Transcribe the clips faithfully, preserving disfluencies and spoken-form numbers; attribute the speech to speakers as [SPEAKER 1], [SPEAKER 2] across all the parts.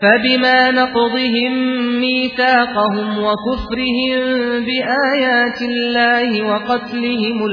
[SPEAKER 1] فبما نقضهم ميثاقهم وكفرهم بآيات الله وقتلهم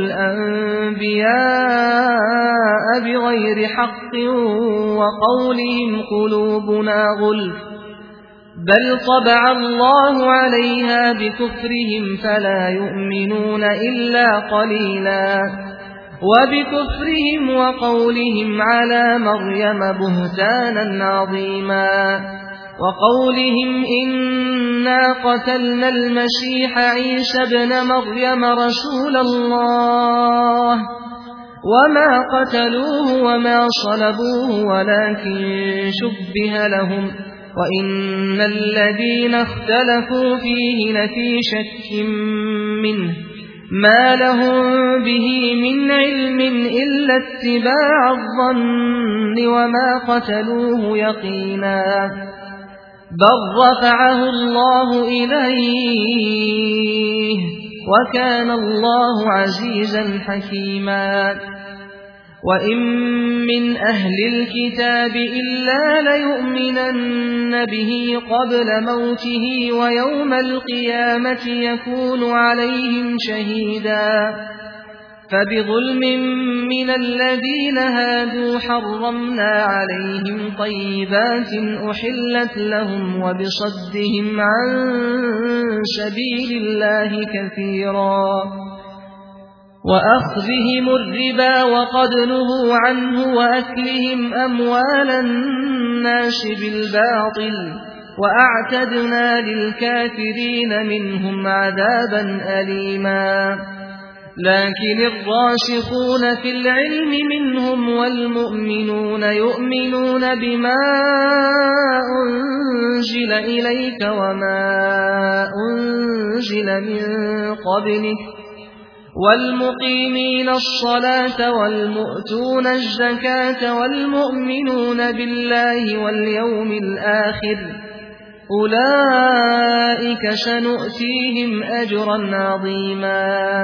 [SPEAKER 1] الأنبياء بغير حق وقولهم قلوبنا غلف بل طبع الله عليها بكفرهم فلا يؤمنون إلا قليلا وبكفرهم وقولهم على مريم بهتانا عظيما وقولهم إنا قتلنا المسيح عيسى ابن مريم رسول الله وما قتلوه وما صلبوه ولكن شبه لهم وإن الذين اختلفوا فيه لفي شك منه ما لهم به من علم إلا اتباع الظن وما قتلوه يقينا بل رفعه الله إليه وكان الله عزيزا حكيما وإن من أهل الكتاب إلا ليؤمنن به قبل موته ويوم القيامة يكون عليهم شهيدا فبظلم من الذين هادوا حرمنا عليهم طيبات أحلت لهم وبصدهم عن سبيل الله كثيرا وأخذهم الربا وقد نهوا عنه وأكلهم أموال الناس بالباطل وأعتدنا للكافرين منهم عذابا أليما لكن الراسخون في العلم منهم والمؤمنون يؤمنون بما أنزل إليك وما أنزل من قبلك والمقيمين الصلاة والمؤتون الزكاة والمؤمنون بالله واليوم الآخر أولئك سنؤتيهم أجرا عظيما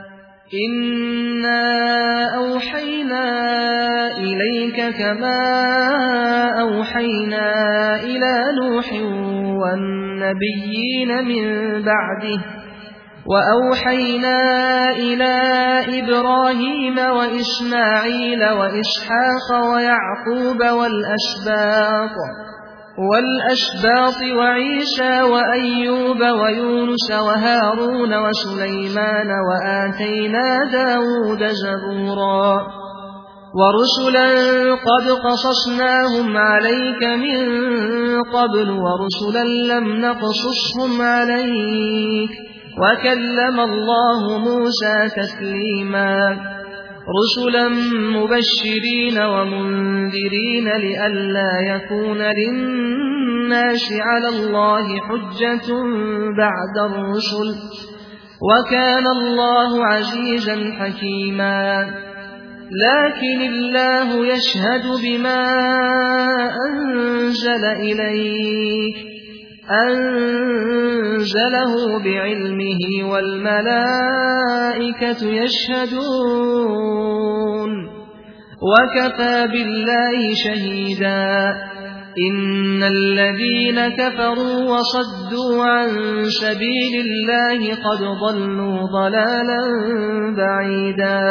[SPEAKER 1] إنا أوحينا إليك كما أوحينا إلى نوح والنبيين من بعده وأوحينا إلى إبراهيم وإسماعيل وإسحاق ويعقوب والأسباط والأسباط وعيسى وأيوب ويونس وهارون وسليمان وآتينا داود زبورا ورسلا قد قصصناهم عليك من قبل ورسلا لم نقصصهم عليك وكلم الله موسى تكليما رسلا مبشرين ومنذرين لئلا يكون للناس على الله حجة بعد الرسل وكان الله عزيزا حكيما لكن الله يشهد بما أنزل إليك أنزله بعلمه والملائكة يشهدون وكفى بالله شهيدا إن الذين كفروا وصدوا عن سبيل الله قد ضلوا ضلالا بعيدا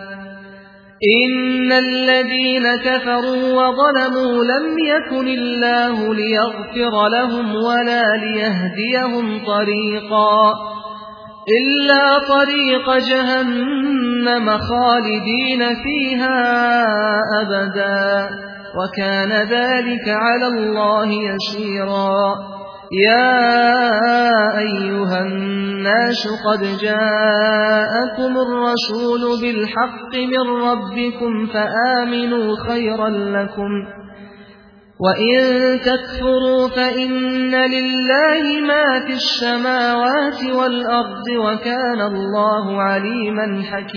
[SPEAKER 1] إن الذين كفروا وظلموا لم يكن الله ليغفر لهم ولا ليهديهم طريقا إلا طريق جهنم خالدين فيها أبدا وكان ذلك على الله يسيرا يا أيها الناس قد جاءكم الرسول بالحق من ربكم فآمنوا خيرا لكم وإن تكفروا فإن لله ما في السماوات والأرض وكان الله عليما حكيما